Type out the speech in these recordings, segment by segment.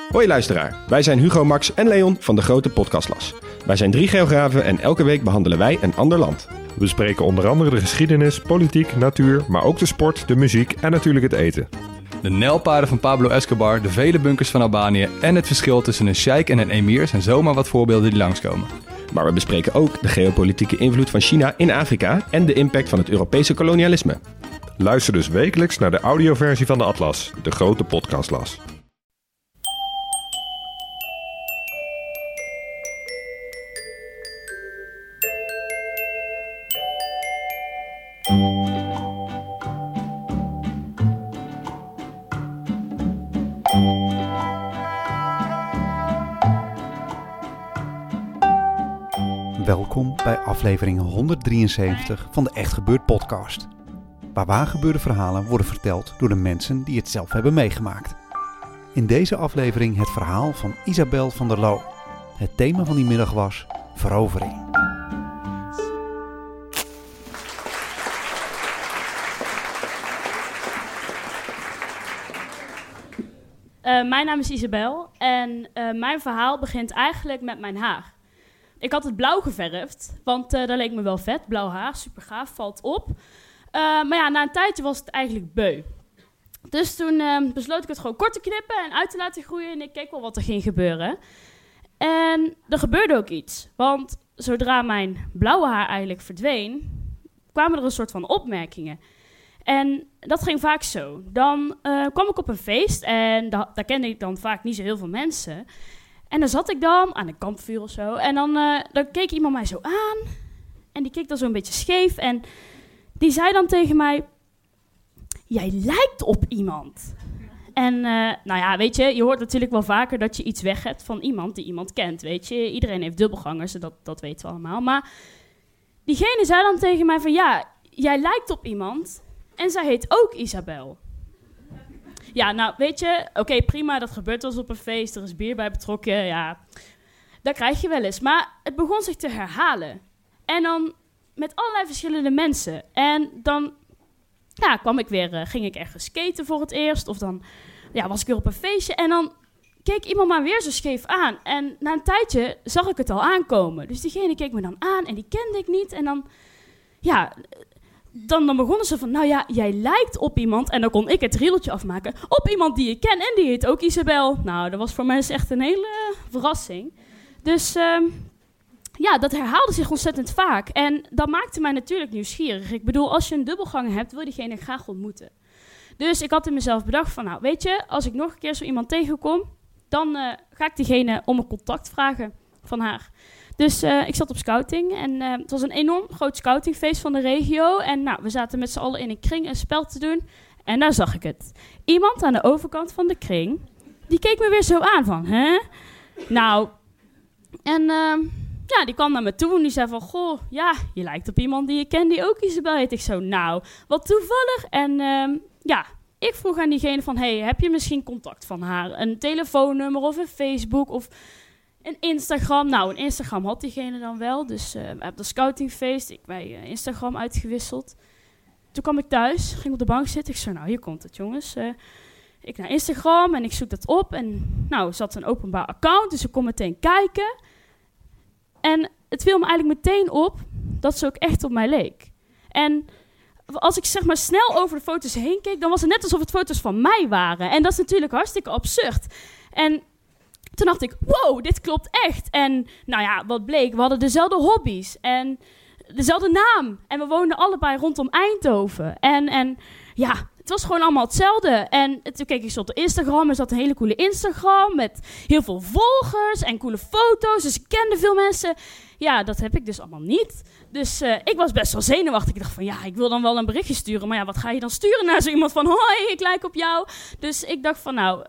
Hoi luisteraar, wij zijn Hugo, Max en Leon van de Grote Podcastlas. Wij zijn 3 geografen en elke week behandelen wij een ander land. We bespreken onder andere de geschiedenis, politiek, natuur, maar ook de sport, de muziek en natuurlijk het eten. De nijlpaarden van Pablo Escobar, de vele bunkers van Albanië en het verschil tussen een sheik en een emir zijn zomaar wat voorbeelden die langskomen. Maar we bespreken ook de geopolitieke invloed van China in Afrika en de impact van het Europese kolonialisme. Luister dus wekelijks naar de audioversie van de Atlas, de Grote Podcastlas. Welkom bij aflevering 173 van de Echt Gebeurd podcast. Waar waargebeurde verhalen worden verteld door de mensen die het zelf hebben meegemaakt. In deze aflevering het verhaal van Isabel van der Loo. Het thema van die middag was verovering. Mijn naam is Isabel en mijn verhaal begint eigenlijk met mijn haar. Ik had het blauw geverfd, want dat leek me wel vet. Blauw haar, super gaaf, valt op. Maar ja, na een tijdje was het eigenlijk beu. Dus toen besloot ik het gewoon kort te knippen en uit te laten groeien. En ik keek wel wat er ging gebeuren. En er gebeurde ook iets. Want zodra mijn blauwe haar eigenlijk verdween, kwamen er een soort van opmerkingen. En dat ging vaak zo. Dan kwam ik op een feest en daar kende ik dan vaak niet zo heel veel mensen. En dan zat ik dan aan een kampvuur of zo. En dan keek iemand mij zo aan. En die keek dan zo een beetje scheef. En die zei dan tegen mij: jij lijkt op iemand. En nou ja, weet je hoort natuurlijk wel vaker dat je iets weg hebt van iemand die iemand kent, weet je. Iedereen heeft dubbelgangers, dat weten we allemaal. Maar diegene zei dan tegen mij van: ja, jij lijkt op iemand. En zij heet ook Isabel. Ja, nou, weet je, oké, prima, dat gebeurt wel eens op een feest, er is bier bij betrokken, ja, dat krijg je wel eens. Maar het begon zich te herhalen. En dan met allerlei verschillende mensen. En dan ging ik ergens skaten voor het eerst, of dan was ik weer op een feestje. En dan keek iemand maar weer zo scheef aan. En na een tijdje zag ik het al aankomen. Dus diegene keek me dan aan en die kende ik niet. En dan begonnen ze van, nou ja, jij lijkt op iemand. En dan kon ik het rieltje afmaken. Op iemand die ik ken en die heet ook Isabel. Nou, dat was voor mij echt een hele verrassing. Dus dat herhaalde zich ontzettend vaak. En dat maakte mij natuurlijk nieuwsgierig. Ik bedoel, als je een dubbelganger hebt, wil je diegene graag ontmoeten. Dus ik had in mezelf bedacht van, nou weet je, als ik nog een keer zo iemand tegenkom, dan ga ik diegene om een contact vragen van haar. Dus ik zat op scouting en het was een enorm groot scoutingfeest van de regio. En we zaten met z'n allen in een kring een spel te doen. En daar zag ik het. Iemand aan de overkant van de kring, die keek me weer zo aan van, hè? Nou, en die kwam naar me toe en die zei van, goh, ja, je lijkt op iemand die je kent die ook Isabel heet. Ik zo, nou, wat toevallig. En ik vroeg aan diegene van, hey, heb je misschien contact van haar? Een telefoonnummer of een Facebook of een Instagram. Nou, een Instagram had diegene dan wel. Dus op de scoutingfeest, wij Instagram uitgewisseld. Toen kwam ik thuis, ging op de bank zitten. Ik zei, nou, hier komt het, jongens. Ik naar Instagram en ik zoek dat op. En nou, zat een openbaar account, dus ik kon meteen kijken. En het viel me eigenlijk meteen op dat ze ook echt op mij leek. En als ik zeg maar snel over de foto's heen keek, dan was het net alsof het foto's van mij waren. En dat is natuurlijk hartstikke absurd. En toen dacht ik, wow, dit klopt echt. En nou ja, wat bleek, we hadden dezelfde hobby's en dezelfde naam. En we woonden allebei rondom Eindhoven. En ja, het was gewoon allemaal hetzelfde. En toen keek ik zo op de Instagram. Er zat een hele coole Instagram met heel veel volgers en coole foto's. Dus ik kende veel mensen. Ja, dat heb ik dus allemaal niet. Dus ik was best wel zenuwachtig. Ik dacht van, ja, ik wil dan wel een berichtje sturen. Maar ja, wat ga je dan sturen naar zo iemand van, hoi, ik lijk op jou. Dus ik dacht van, nou,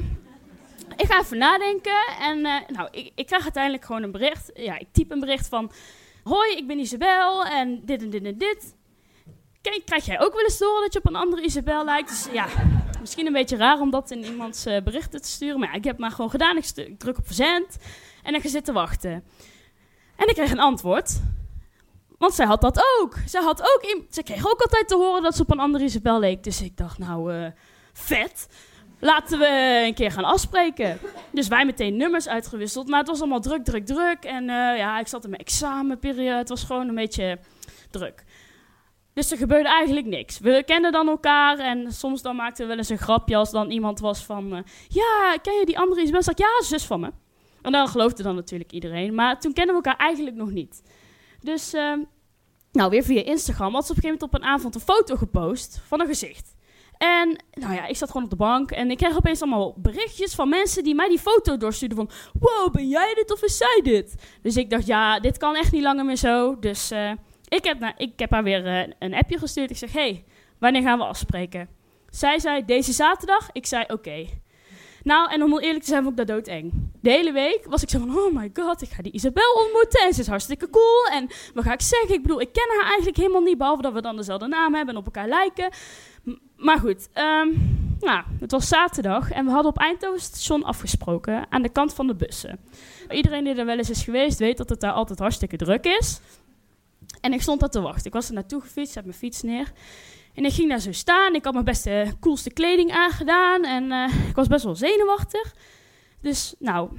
ik ga even nadenken. En ik krijg uiteindelijk gewoon een bericht. Ja, ik typ een bericht van, hoi, ik ben Isabel en dit en dit en dit. Krijg jij ook wel eens door dat je op een andere Isabel lijkt? Dus ja, misschien een beetje raar om dat in iemands berichten te sturen. Maar ja, ik heb het maar gewoon gedaan. Ik druk op verzend en ik ga zitten wachten. En ik kreeg een antwoord. Want zij had dat ook. Ze kreeg ook altijd te horen dat ze op een andere Isabel leek. Dus ik dacht, nou, vet. Laten we een keer gaan afspreken. Dus wij meteen nummers uitgewisseld. Maar het was allemaal druk. En ik zat in mijn examenperiode. Het was gewoon een beetje druk. Dus er gebeurde eigenlijk niks. We kenden dan elkaar en soms dan maakten we wel eens een grapje als dan iemand was van... ken je die andere Isabel? Zeg ik, ja, zus van me. En dan geloofde dan natuurlijk iedereen. Maar toen kenden we elkaar eigenlijk nog niet. Dus, weer via Instagram had ze op een gegeven moment op een avond een foto gepost van een gezicht. En, ik zat gewoon op de bank en ik kreeg opeens allemaal berichtjes van mensen die mij die foto doorstuurden van... Wow, ben jij dit of is zij dit? Dus ik dacht, ja, dit kan echt niet langer meer zo. Dus ik heb haar weer een appje gestuurd. Ik zeg, hey, wanneer gaan we afspreken? Zij zei, deze zaterdag. Ik zei, oké. Nou, en om heel eerlijk te zijn, vond ik dat doodeng. De hele week was ik zo van, oh my god, ik ga die Isabel ontmoeten. En ze is hartstikke cool. En wat ga ik zeggen? Ik bedoel, ik ken haar eigenlijk helemaal niet, behalve dat we dan dezelfde naam hebben en op elkaar lijken. Maar goed, het was zaterdag en we hadden op Eindhoven station afgesproken aan de kant van de bussen. Iedereen die er wel eens is geweest, weet dat het daar altijd hartstikke druk is. En ik stond daar te wachten. Ik was er naartoe gefietst, zet mijn fiets neer. En ik ging daar zo staan. Ik had mijn beste, coolste kleding aangedaan. En ik was best wel zenuwachtig. Dus,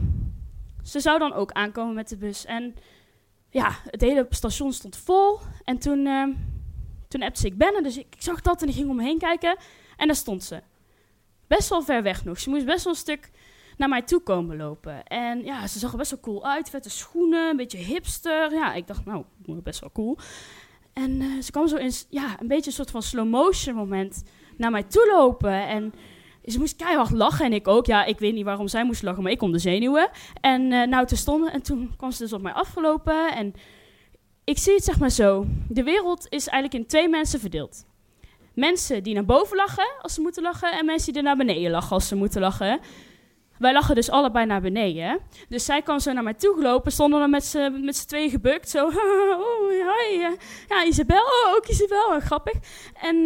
ze zou dan ook aankomen met de bus. En ja, het hele station stond vol. En toen appte ze, ik ben er. Dus ik zag dat en ik ging om me heen kijken. En daar stond ze. Best wel ver weg nog. Ze moest best wel een stuk naar mij toe komen lopen. En ja, ze zag er best wel cool uit. Vette schoenen, een beetje hipster. Ja, ik dacht, best wel cool. En ze kwam zo in een beetje een soort van slow motion moment naar mij toe lopen. En ze moest keihard lachen en ik ook. Ja, ik weet niet waarom zij moest lachen, maar ik kon de zenuwen. En toen kwam ze dus op mij afgelopen. En ik zie het zeg maar zo. De wereld is eigenlijk in 2 mensen verdeeld. Mensen die naar boven lachen als ze moeten lachen. En mensen die naar beneden lachen als ze moeten lachen. Wij lachen dus allebei naar beneden. Dus zij kwam zo naar mij toe gelopen, stonden dan met z'n tweeën gebukt. Zo, oh, hi. Ja, Isabel, ook Isabel, grappig. En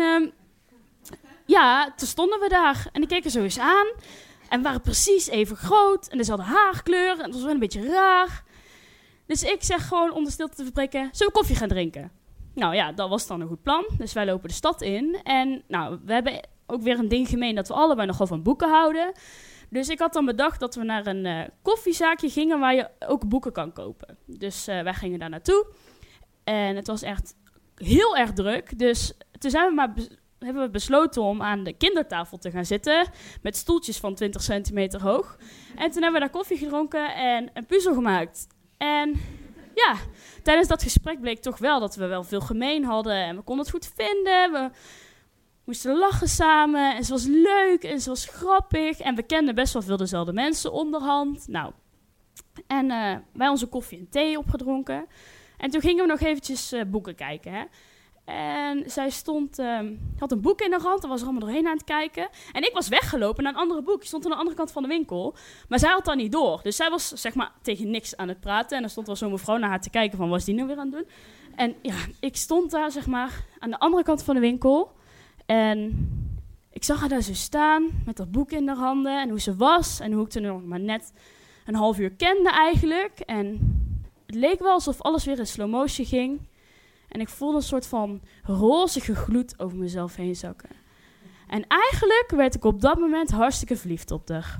toen stonden we daar. En ik keek er zo eens aan. En we waren precies even groot. En ze hadden haarkleur. En het was wel een beetje raar. Dus ik zeg gewoon om de stilte te verbreken, zullen we koffie gaan drinken? Nou ja, dat was dan een goed plan. Dus wij lopen de stad in. En we hebben ook weer een ding gemeen dat we allebei nogal van boeken houden. Dus ik had dan bedacht dat we naar een koffiezaakje gingen waar je ook boeken kan kopen. Dus wij gingen daar naartoe. En het was echt heel erg druk. Dus toen hebben we besloten om aan de kindertafel te gaan zitten. Met stoeltjes van 20 centimeter hoog. En toen hebben we daar koffie gedronken en een puzzel gemaakt. En ja, tijdens dat gesprek bleek toch wel dat we wel veel gemeen hadden. En we konden het goed vinden. We moesten lachen samen en ze was leuk en ze was grappig. En we kenden best wel veel dezelfde mensen onderhand. En wij onze koffie en thee opgedronken. En toen gingen we nog eventjes boeken kijken. Hè. En zij had een boek in haar hand, daar was er allemaal doorheen aan het kijken. En ik was weggelopen naar een andere boek. Ik stond aan de andere kant van de winkel. Maar zij had dat niet door. Dus zij was zeg maar tegen niks aan het praten. En er stond wel zo'n mevrouw naar haar te kijken van, wat is die nou weer aan het doen? En ja, ik stond daar zeg maar aan de andere kant van de winkel. En ik zag haar daar zo staan met dat boek in haar handen. En hoe ze was. En hoe ik haar nog maar net een half uur kende eigenlijk. En het leek wel alsof alles weer in slow motion ging. En ik voelde een soort van rozige gloed over mezelf heen zakken. En eigenlijk werd ik op dat moment hartstikke verliefd op haar.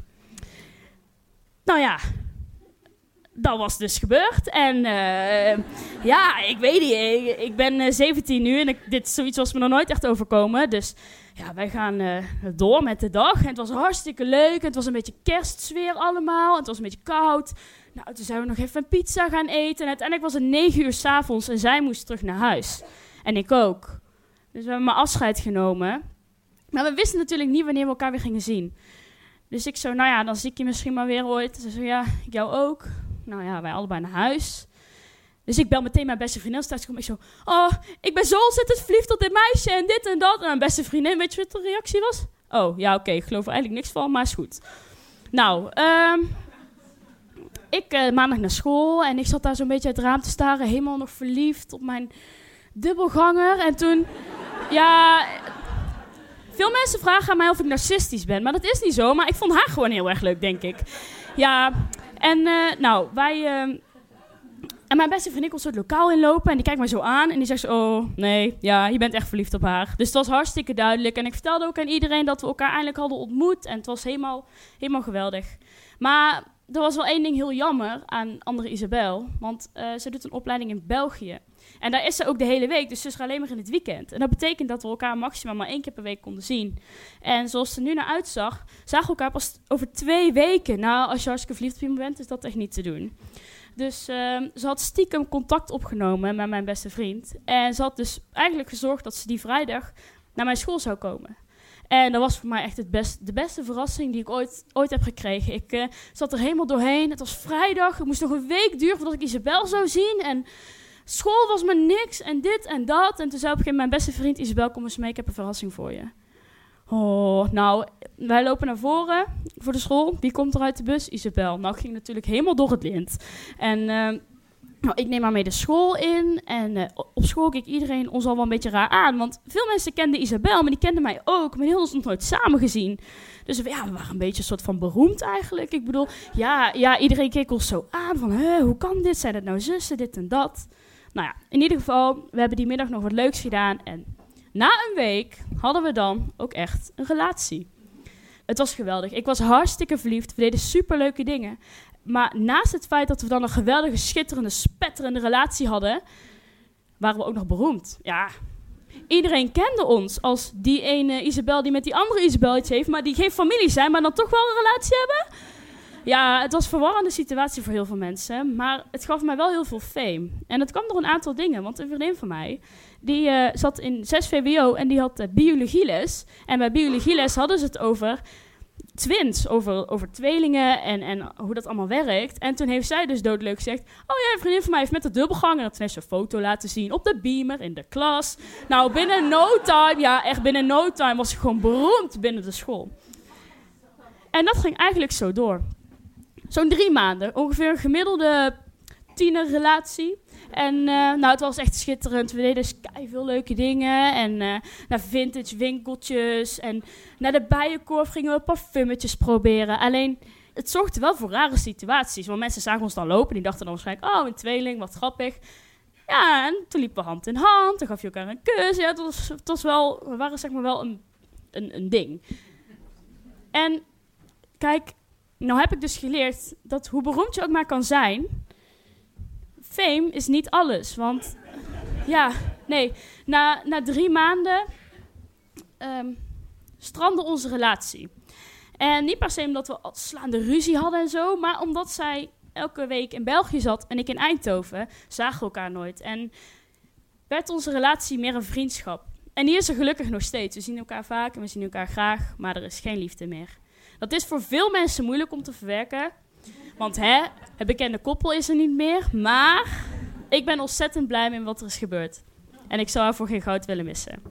Nou ja, dat was dus gebeurd. En ik weet niet, ik ben 17 nu en dit zoiets was me nog nooit echt overkomen. Dus ja, wij gaan door met de dag. En het was hartstikke leuk. En het was een beetje kerstsfeer allemaal. En het was een beetje koud. Nou, toen zijn we nog even een pizza gaan eten. En uiteindelijk was het 9 uur 's avonds en zij moest terug naar huis. En ik ook. Dus we hebben maar afscheid genomen. Maar we wisten natuurlijk niet wanneer we elkaar weer gingen zien. Dus ik zo, dan zie ik je misschien maar weer ooit. Ze zo, ja, ik jou ook. Nou ja, wij allebei naar huis. Dus ik bel meteen mijn beste vriendin. Ik zo, ik ben zo ontzettend verliefd op dit meisje en dit en dat. En mijn beste vriendin, weet je wat de reactie was? Oh, ja, oké, ik geloof er eigenlijk niks van, maar is goed. Nou, ik maandag naar school en ik zat daar zo'n beetje uit het raam te staren. Helemaal nog verliefd op mijn dubbelganger. En toen, ja, veel mensen vragen aan mij of ik narcistisch ben. Maar dat is niet zo, maar ik vond haar gewoon heel erg leuk, denk ik. Ja, en wij En mijn beste vriendin komt zo het lokaal inlopen en die kijkt mij zo aan en die zegt zo, oh nee, ja, je bent echt verliefd op haar. Dus het was hartstikke duidelijk en ik vertelde ook aan iedereen dat we elkaar eindelijk hadden ontmoet en het was helemaal geweldig. Maar er was wel één ding heel jammer aan andere Isabel, want ze doet een opleiding in België. En daar is ze ook de hele week, dus ze is er alleen maar in het weekend. En dat betekent dat we elkaar maximaal maar 1 keer per week konden zien. En zoals het er nu naar uitzag, zagen we elkaar pas over 2 weken. Nou, als je hartstikke verliefd op iemand bent, is dat echt niet te doen. Dus ze had stiekem contact opgenomen met mijn beste vriend. En ze had dus eigenlijk gezorgd dat ze die vrijdag naar mijn school zou komen. En dat was voor mij echt de beste verrassing die ik ooit heb gekregen. Ik zat er helemaal doorheen. Het was vrijdag. Het moest nog een week duren voordat ik Isabel zou zien. En school was me niks en dit en dat. En toen zei op een gegeven moment mijn beste vriend Isabel, kom eens mee, ik heb een verrassing voor je. Oh, nou, wij lopen naar voren voor de school. Wie komt er uit de bus? Isabel. Nou, ik ging natuurlijk helemaal door het lint. En nou, ik neem haar mee de school in. En op school keek iedereen ons al wel een beetje raar aan. Want veel mensen kenden Isabel, maar die kenden mij ook. Maar die hadden ons nog nooit samen gezien. Dus we waren een beetje een soort van beroemd eigenlijk. Ik bedoel, ja, iedereen keek ons zo aan. Van, hoe kan dit? Zijn het nou zussen, dit en dat? Nou ja, in ieder geval, we hebben die middag nog wat leuks gedaan. En na een week hadden we dan ook echt een relatie. Het was geweldig. Ik was hartstikke verliefd. We deden superleuke dingen. Maar naast het feit dat we dan een geweldige, schitterende, spetterende relatie hadden, waren we ook nog beroemd. Ja, iedereen kende ons als die ene Isabel die met die andere Isabel iets heeft, maar die geen familie zijn, maar dan toch wel een relatie hebben. Ja, het was een verwarrende situatie voor heel veel mensen, maar het gaf mij wel heel veel fame. En dat kwam door een aantal dingen, want een vriendin van mij, die zat in 6 VWO en die had biologieles. En bij biologieles hadden ze het over twins, over tweelingen en hoe dat allemaal werkt. En toen heeft zij dus doodleuk gezegd, oh ja, een vriendin van mij heeft met de dubbelganger. En toen heeft ze een foto laten zien op de beamer in de klas. Nou, binnen no time was ze gewoon beroemd binnen de school. En dat ging eigenlijk zo door. Zo'n 3 maanden, ongeveer een gemiddelde tienerrelatie. En het was echt schitterend. We deden veel leuke dingen. En naar vintage winkeltjes. En naar de bijenkorf gingen we parfummetjes proberen. Alleen, het zorgde wel voor rare situaties. Want mensen zagen ons dan lopen. Die dachten dan waarschijnlijk, oh, een tweeling, wat grappig. Ja, en toen liepen we hand in hand. Toen gaf je elkaar een kus. Ja, we waren zeg maar wel een ding. En kijk, nou heb ik dus geleerd dat hoe beroemd je ook maar kan zijn, fame is niet alles. Want na 3 maanden strandde onze relatie. En niet per se omdat we slaande ruzie hadden en zo, maar omdat zij elke week in België zat en ik in Eindhoven, zagen we elkaar nooit. En werd onze relatie meer een vriendschap. En die is er gelukkig nog steeds. We zien elkaar vaak en we zien elkaar graag, maar er is geen liefde meer. Dat is voor veel mensen moeilijk om te verwerken. Want het bekende koppel is er niet meer. Maar ik ben ontzettend blij met wat er is gebeurd. En ik zou haar voor geen goud willen missen.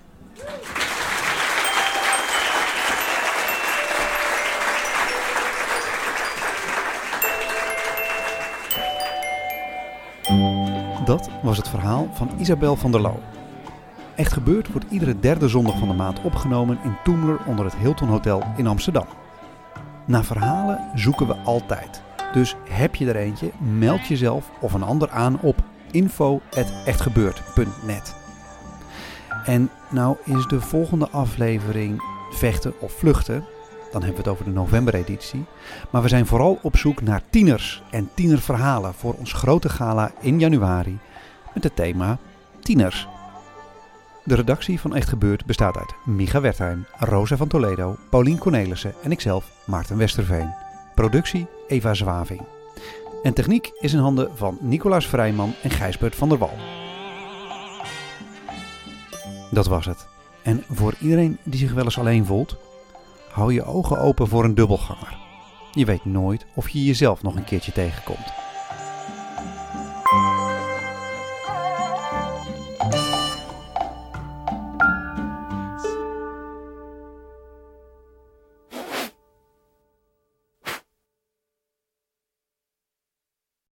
Dat was het verhaal van Isabel van der Loo. Echt Gebeurd wordt iedere 3e zondag van de maand opgenomen in Toemler onder het Hilton Hotel in Amsterdam. Naar verhalen zoeken we altijd. Dus heb je er eentje, meld jezelf of een ander aan op info@echtgebeurd.net. En nou is de volgende aflevering Vechten of Vluchten. Dan hebben we het over de novembereditie. Maar we zijn vooral op zoek naar tieners en tienerverhalen voor ons grote gala in januari met het thema Tieners. De redactie van Echt Gebeurd bestaat uit Micha Wertheim, Rosa van Toledo, Paulien Cornelissen en ikzelf, Maarten Westerveen. Productie Eva Zwaving. En techniek is in handen van Nicolaas Vrijman en Gijsbert van der Wal. Dat was het. En voor iedereen die zich wel eens alleen voelt, hou je ogen open voor een dubbelganger. Je weet nooit of je jezelf nog een keertje tegenkomt.